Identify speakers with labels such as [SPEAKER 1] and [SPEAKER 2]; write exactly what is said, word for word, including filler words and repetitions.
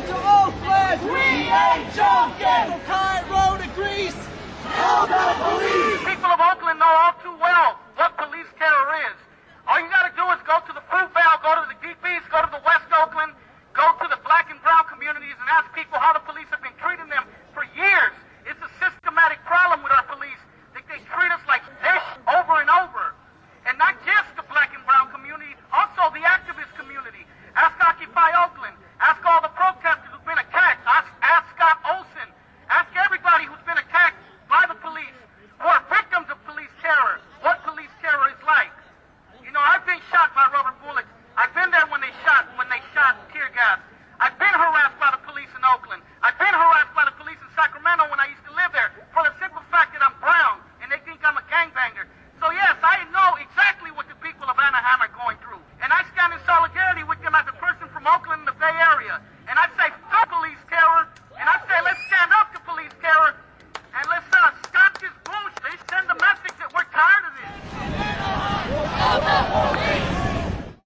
[SPEAKER 1] Welcome to Oakland! We ain't joking! From Cairo to Greece! Hell the police!
[SPEAKER 2] People of Oakland know all too well what police terror is. All you gotta do is go to the Fruitvale, go to the Deep East, go to the West Oakland, go to the black and brown communities and ask people how the